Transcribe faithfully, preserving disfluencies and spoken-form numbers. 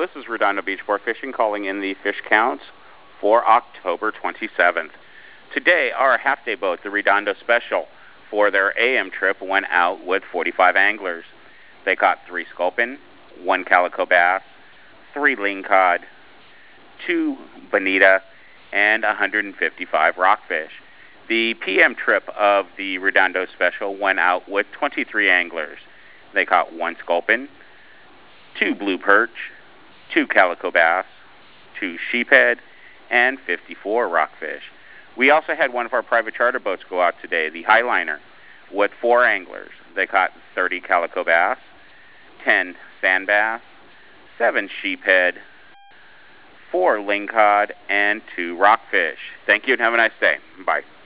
This is Redondo Beach Sport Fishing calling in the fish counts for October twenty-seventh. Today, our half-day boat, the Redondo Special, for their A M trip went out with forty-five anglers. They caught three sculpin, one calico bass, three lingcod, two bonita, and one hundred fifty-five rockfish. The P M trip of the Redondo Special went out with twenty-three anglers. They caught one sculpin, two blue perch, two calico bass, two sheephead, and fifty-four rockfish. We also had one of our private charter boats go out today, the Highliner, with four anglers. They caught thirty calico bass, ten sand bass, seven sheephead, four lingcod, and two rockfish. Thank you and have a nice day. Bye.